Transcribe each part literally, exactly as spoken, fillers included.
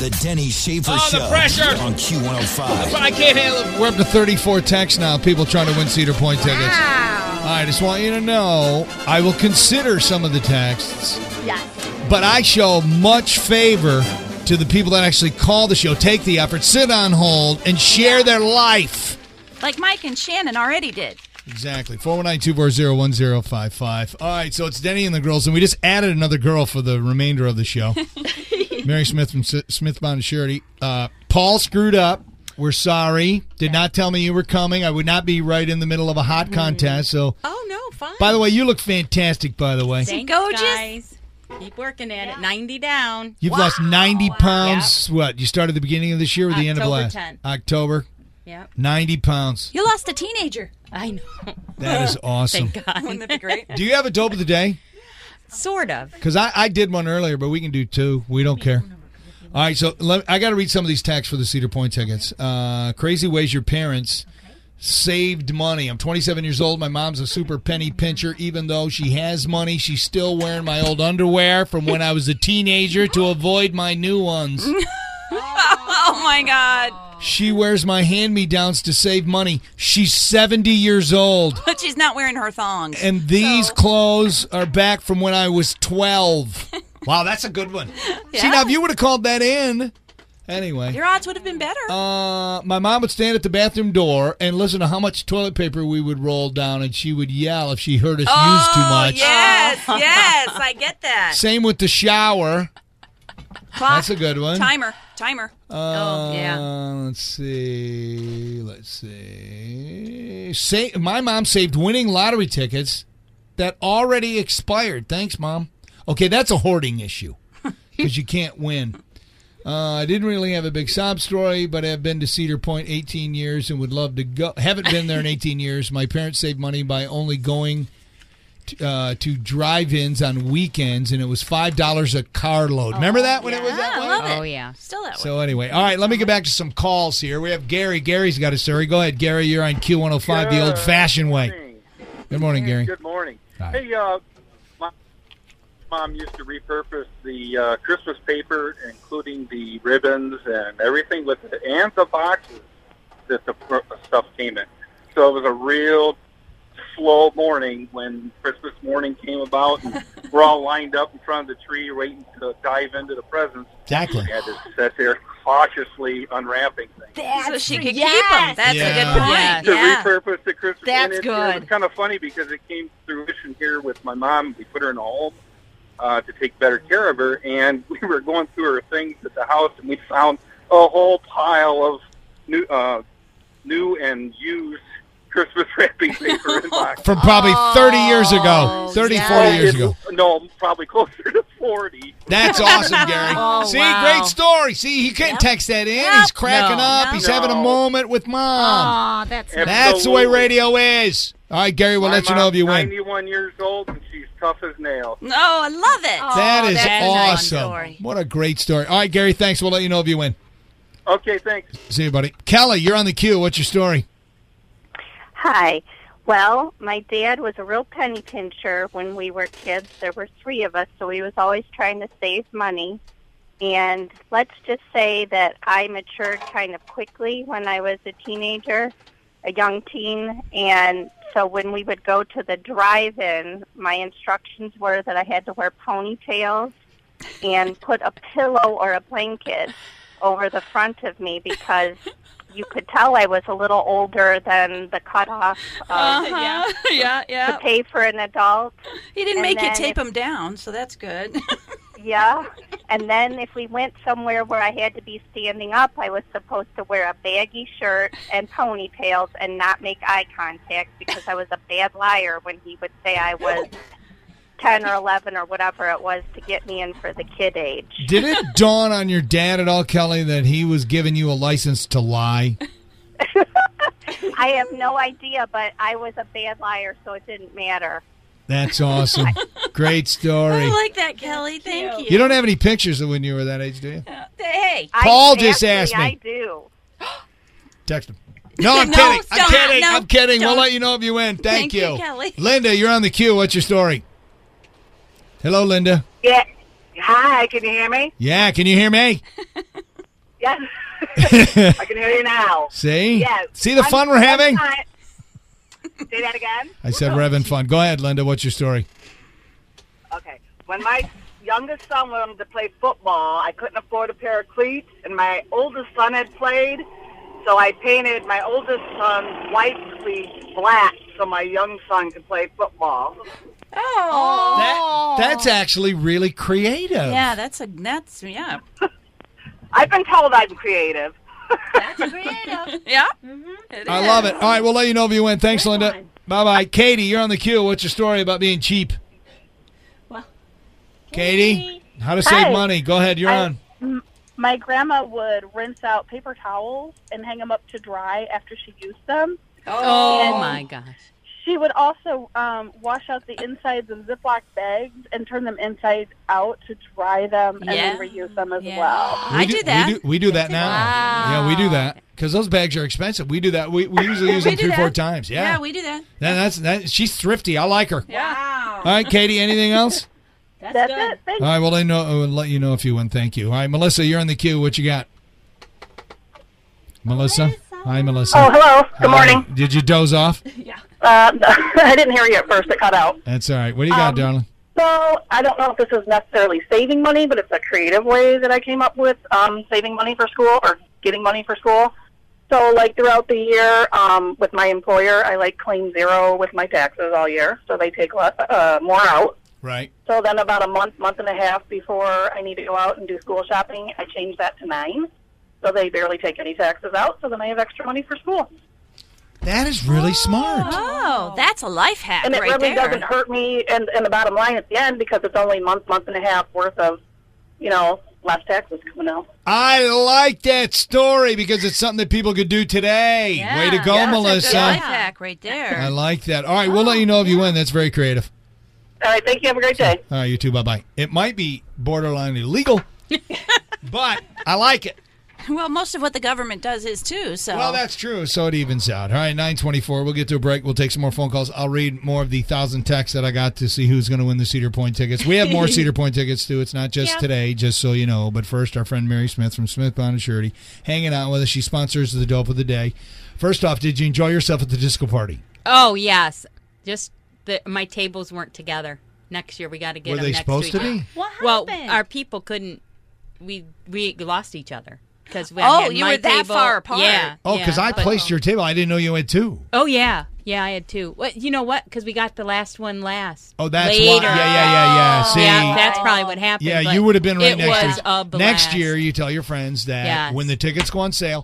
The Denny Schaefer Oh, Show. the pressure. On Q one oh five. I can't handle it. We're up to thirty-four texts now. People trying to win Cedar Point tickets. Wow. All right, I just want you to know I will consider some of the texts, Yes. but I show much favor to the people that actually call the show, take the effort, sit on hold, and share their life. Like Mike and Shannon already did. Exactly. four one nine, two four zero, one zero five five. All right, so it's Denny and the girls, and we just added another girl for the remainder of the show. Mary Smith from S- Smith Bond Surety. Uh, Paul screwed up. We're sorry. Did not tell me you were coming. I would not be right in the middle of a hot contest. So, Oh, no, fine. by the way, you look fantastic, by the way. Thanks, Gorgeous. guys. Keep working at it. ninety down. You've lost ninety pounds. What, you started at the beginning of this year or the end of October last? tenth. October. Yep. ninety pounds. You lost a teenager. I know. That is awesome. Thank God. Wouldn't that be great? Do you have a dope of the day? Sort of. Because I, I did one earlier, but we can do two. We don't care. All right, so let, I got to read some of these texts for the Cedar Point tickets. Uh, crazy ways your parents saved money. I'm twenty-seven years old. My mom's a super penny pincher. Even though she has money, she's still wearing my old underwear from when I was a teenager to avoid my new ones. Oh, my God. She wears my hand-me-downs to save money. She's seventy years old. But she's not wearing her thongs. And these So- clothes are back from when I was twelve. Wow, that's a good one. See, now if you would have called that in. Anyway. Your odds would have been better. Uh, my mom would stand at the bathroom door and listen to how much toilet paper we would roll down, and she would yell if she heard us oh, use too much. yes, yes, I get that. Same with the shower. Clock. That's a good one. Timer, timer. Uh, Oh, yeah. Let's see. Let's see. Say, my mom saved winning lottery tickets that already expired. Thanks, Mom. Okay, that's a hoarding issue because you can't win. Uh, I didn't really have a big sob story, but I've been to Cedar Point eighteen years and would love to go. Haven't been there in eighteen years. My parents saved money by only going to, uh, to drive-ins on weekends, and it was five dollars a carload. Remember that when it was that Yeah, I way? love it. Oh, yeah. Still that way. So anyway, all right, let me get back to some calls here. We have Gary. Gary's got a story. Go ahead, Gary. You're on Q one oh five the old-fashioned way. Good morning, Gary. Good morning. Hi. Hey, uh, my mom used to repurpose the uh, Christmas paper, including the ribbons and everything with it, and the boxes that the pr- stuff came in. So it was a real slow morning when Christmas morning came about, and we're all lined up in front of the tree waiting to dive into the presents. Exactly. We had to sit there cautiously unwrapping things. so she could yes. keep them. That's Yeah. a good point. Yeah. To Yeah. repurpose the Christmas. That's and it, good. It was kind of funny because it came to fruition here with my mom. We put her in a home uh, to take better care of her, and we were going through her things at the house, and we found a whole pile of new, uh, new and used Christmas wrapping paper in boxes. From probably thirty years ago. thirty, yeah. forty years It- ago. No, probably closer to forty. That's awesome, Gary. Oh, See, wow. great story. See, he couldn't text that in. Nope. He's cracking No. up. He's No. having a moment with Mom. Aw, that's Absolutely. That's the way radio is. All right, Gary, we'll My let you know if mom's you win. ninety-one years old, and she's tough as nails. Oh, I love it. Oh, That is that's a nice awesome. story. What a great story. All right, Gary, thanks. We'll let you know if you win. Okay, thanks. See you, buddy. Kelly, you're on the queue. What's your story? Hi. Well, my dad was a real penny pincher when we were kids. There were three of us, so he was always trying to save money. And let's just say that I matured kind of quickly when I was a teenager, a young teen. And so when we would go to the drive-in, my instructions were that I had to wear ponytails and put a pillow or a blanket over the front of me because you could tell I was a little older than the cutoff uh, Uh-huh. Yeah, to yeah. pay for an adult. He didn't And make you then tape if- them down, so that's good. Yeah. And then if we went somewhere where I had to be standing up, I was supposed to wear a baggy shirt and ponytails and not make eye contact because I was a bad liar when he would say I was ten or eleven or whatever it was to get me in for the kid age. Did it dawn on your dad at all, Kelly, that he was giving you a license to lie? I have no idea, but I was a bad liar, so it didn't matter. That's awesome. Great story. I like that, Kelly. Thank you. You don't have any pictures of when you were that age, do you? Uh, hey. Paul I, just actually, asked me. I do. Text him. No, I'm No, kidding. I'm don't. kidding. No, I'm kidding. We'll don't. let you know if you win. Thank, Thank you, Kelly. Linda, you're on the queue. What's your story? Hello, Linda. Yeah. Hi, can you hear me? Yeah, can you hear me? Yes. I can hear you now. See? Yes. See the fun I'm- we're having? I- Say that again? I said we're having fun. Go ahead, Linda. What's your story? Okay. When my youngest son wanted to play football, I couldn't afford a pair of cleats, and my oldest son had played, so I painted my oldest son's white cleats black so my young son could play football. Oh. That, that's actually really creative. Yeah, that's a that's yeah. I've been told I'm creative. That's creative. Yeah. Mm-hmm. I love it. All right, we'll let you know if you win. Thanks, Linda. Bye-bye. Katie, you're on the queue. What's your story about being cheap? Well, Katie, how to save Hi. money. Go ahead. You're I- on. M- My grandma would rinse out paper towels and hang them up to dry after she used them. Oh, And my gosh. She would also um, wash out the insides of Ziploc bags and turn them inside out to dry them and Yeah. then reuse them as Yeah. well. We I do that. We do, we do that now. Wow. Yeah, we do that because those bags are expensive. We do that. We, we usually use We them do three, four that. times. Yeah. Yeah, we do that. That- that's that. She's thrifty. I like her. wow. All right, Katie. Anything else? That's, That's good. it. Thanks. All right. Well, I know. We'll let you know if you win. Thank you. All right, Melissa, you're on the queue. What you got? Melissa. Hi, Melissa. Oh, hello. Good Hi. morning. Did you doze off? Uh, I didn't hear you at first. It cut out. That's all right. What do you got, Um, darling? So I don't know if this is necessarily saving money, but it's a creative way that I came up with um, saving money for school or getting money for school. So, like, throughout the year um, with my employer, I, like, claim zero with my taxes all year, so they take less, uh, more out. Right. So then about a month, month and a half before I need to go out and do school shopping, I change that to nine. So they barely take any taxes out, so then I have extra money for school. That is really smart. Oh, that's a life hack And it right really there. doesn't hurt me and, and the bottom line at the end because it's only a month, month and a half worth of, you know, less taxes coming out. I like that story because it's something that people could do today. Yeah. Way to go, Yeah, that's a good Melissa. life hack right there. I like that. All right, we'll let you know if you win. That's very creative. All right, thank you. Have a great day. All right, you too. Bye-bye. It might be borderline illegal, but I like it. Well, most of what the government does is too. So Well, that's true. So it evens out. All right, nine twenty-four. We'll get to a break. We'll take some more phone calls. I'll read more of the thousand texts that I got to see who's going to win the Cedar Point tickets. We have more Cedar Point tickets, too. It's not just Yeah. today, just so you know. But first, our friend Mary Smith from Smith Bond and Surety hanging out with us. She sponsors the Dope of the Day. First off, did you enjoy yourself at the disco party? Oh, yes. Just the, my tables weren't together. Next year, we got to get Were them they next supposed week. to be? What Well, happened? our people couldn't. We we lost each other because we Oh, had you my were that table- far apart. Yeah. Oh, yeah, because I but- placed your table. I didn't know you had two. Oh yeah, yeah. I had two. What you know what? Because we got the last one last. Oh, that's later. why. Yeah, yeah, yeah, yeah. See, Yeah, that's probably what happened. yeah, but you would have been right it next was year. A blast. Next year, you tell your friends that Yes. when the tickets go on sale,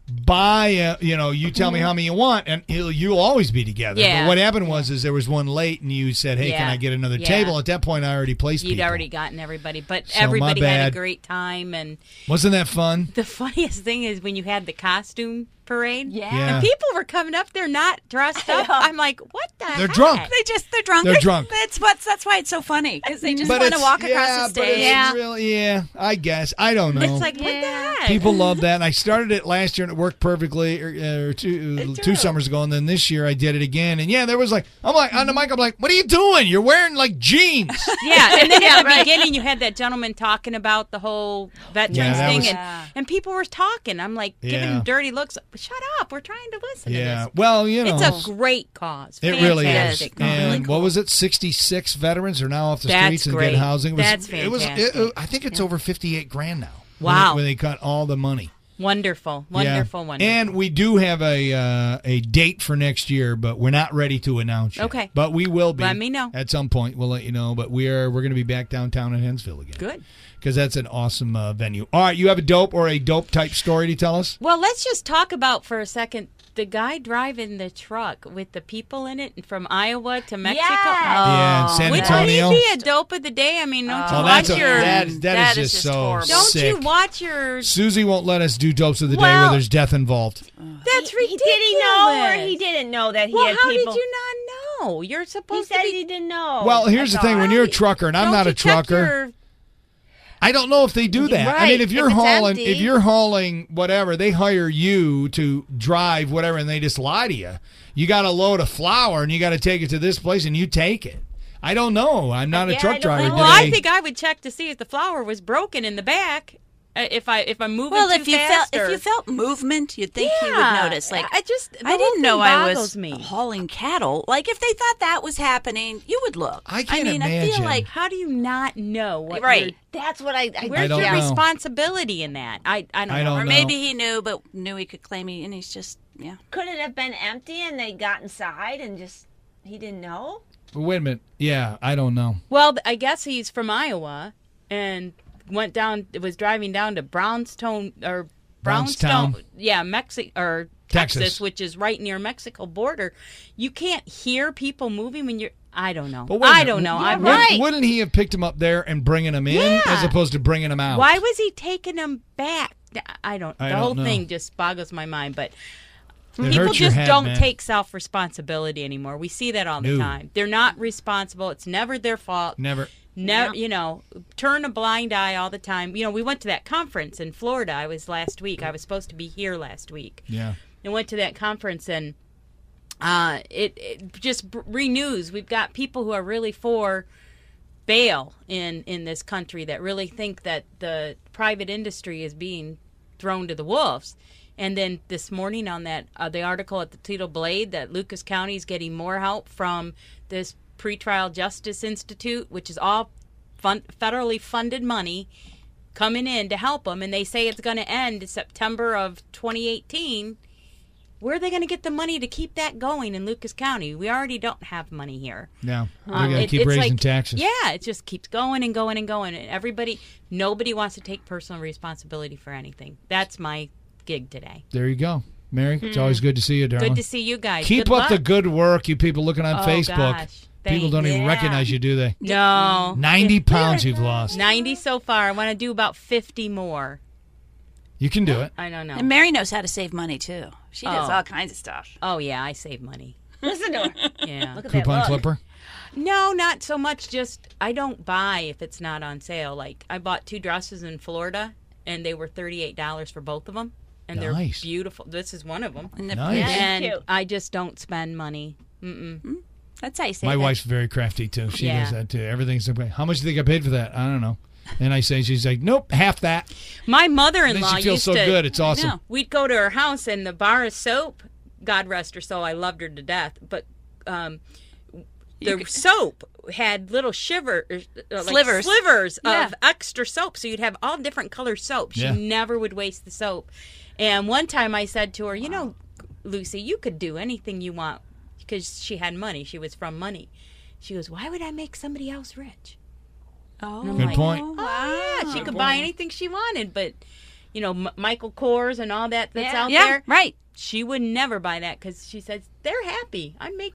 buy, a, you know, you tell me how many you want, and you'll, you'll always be together. Yeah. But what happened was is there was one late, and you said, hey, can Yeah. I get another Yeah. table? At that point, I already placed You'd people. already gotten everybody, but So, my everybody had bad. a great time. And Wasn't that fun? the funniest thing is when you had the costume parade. Yeah. Yeah. And people were coming up there not dressed up. I'm like, what the They're heck? drunk. They just they're drunk. They're drunk. That's what's that's why it's so funny because they just But want to it's- walk yeah, across the but it's stage. Yeah. really, yeah, I guess. I don't know. It's like, what the heck? People love that. And I started it last year and it worked perfectly, or, or two, two summers ago. And then this year I did it again. And yeah, there was like, I'm like, on the mic, I'm like, what are you doing? You're wearing like jeans. Yeah, and then at the right. beginning you had that gentleman talking about the whole veterans Yeah, that thing, was- and, Yeah. and people were talking. I'm like, giving Yeah. them dirty looks. Shut up, we're trying to listen yeah. to this. Well, you know. It's a great cause. It really is. Fantastic cause. And Really cool. what was it? sixty-six veterans are now off the That's streets and great. get housing. It was, That's It was, it, fantastic. I think it's over fifty-eight grand now. when Wow. they- When they, cut all the money. Wonderful, Yeah. wonderful, wonderful. And we do have a uh, a date for next year, but we're not ready to announce yet. Okay. But we will be. Let me know. At some point, we'll let you know. But we are we're going to be back downtown in Hensville again. Good. Because that's an awesome uh, venue. All right, you have a dope or a dope type story to tell us? Well, let's just talk about for a second the guy driving the truck with the people in it from Iowa to Mexico. Yes. Yeah, in San Wouldn't Antonio. he be a dope of the day? I mean, don't you Oh, watch that's a, your that, that that is is just just so horrible. don't sick. you watch your Susie won't let us do dopes of the day Well- where there's death involved. That's He- ridiculous. Did he know or he didn't know that he Well, had how people? did you not know? You're He supposed said to be. he didn't know. Well, here's the That's thing: all when right. you're a trucker, and I'm Don't not you a check trucker, your- I don't know if they do that. I mean, Right. if you're If it's hauling, empty. if you're hauling whatever, they hire you to drive whatever, and they just lie to you. You got a load of flour, and you got to take it to this place, and you take it. I don't know. I'm not a Yeah, I truck don't driver. know. Did Well, I- I think I would check to see if the flower was broken in the back. Uh, If I if I'm moving Well, too if you fast felt or, if you felt movement, you'd think he would Yeah, notice. Like I just the I whole didn't know thing I was boggles me. hauling cattle. Like if they thought that was happening, you would look. I can't mean, I imagine. feel like How do you not know what? Right. you're- That's what I. I Where's don't your know. responsibility in that? I I don't I know. don't or know. maybe he knew, but knew he could claim he, and he's just yeah. Could it have been empty and they got inside and just he didn't know? Wait a minute. Yeah, I don't know. Well, I guess he's from Iowa and went down. Was driving down to Brownstone or Brownstown. Brownstone, yeah, Mexico or Texas. Texas, which is right near Mexico border. You can't hear people moving when you're. I don't know. But wait a I minute. don't know. Wou- I'm wouldn't- right. Wouldn't he have picked him up there and bringing him in Yeah. as opposed to bringing him out? Why was he taking them back? I don't. I the don't whole know. thing just boggles my mind. But It people hurts your just head, don't man. take self responsibility anymore. We see that all the No. time. They're not responsible. It's never their fault. Never. Never, you know, turn a blind eye all the time. You know, we went to that conference in Florida. I was last week. I was supposed to be here last week. Yeah. And went to that conference, and uh, it, it just b- renews. We've got people who are really for bail in in this country that really think that the private industry is being thrown to the wolves. And then this morning on that uh, the article at the Toledo Blade that Lucas County is getting more help from this pretrial justice institute, which is all fun- federally funded money coming in to help them, and they say it's going to end September of twenty eighteen. Where are they going to get the money to keep that going in Lucas County? We already don't have money here. Yeah. They Um, got to it- keep it's raising like- taxes. Yeah, it just keeps going and going and going. And everybody, nobody wants to take personal responsibility for anything. That's my gig today. There you go. Mary, it's always good to see you, darling. Good to see you guys. Keep Good up luck. the good work, you people looking on Oh, Facebook. gosh. People Thank- don't even yeah. recognize you, do they? No. ninety pounds you've lost. ninety so far. I want to do about fifty more. You can do it. I don't know. And Mary knows how to save money too. She does Oh. all kinds of stuff. Oh, yeah, I save money. Listen to her. Yeah. Look at that Coupon look. clipper. No, not so much. Just I don't buy if it's not on sale. Like I bought two dresses in Florida, and they were thirty-eight dollars for both of them, and Nice. they're beautiful. This is one of them, And the- Nice. yeah, and cute. I just don't spend money. Mm-mm. that's how you save My it. wife's very crafty, too. She Yeah. does that, too. Everything's okay. How much do you think I paid for that? I don't know. And I say, she's like, nope, half that. My And mother-in-law then she feels used so to. good. It's awesome. No, we'd go to her house, and the bar of soap. God rest her soul. I loved her to death, but. Um, the soap had little shiver, uh, like Slivers. slivers Yeah. of extra soap, so you'd have all different color soap. She Yeah. never would waste the soap. And one time I said to her, "You know, Lucy, you could do anything you want," because she had money. She was from money. She goes, "Why would I make somebody else rich?" Oh, And I'm Good like, point. Oh, yeah, she could buy anything she wanted, but you know, M- Michael Kors and all that that's Yeah. out Yeah, there. right. She would never buy that because she says they're happy. I make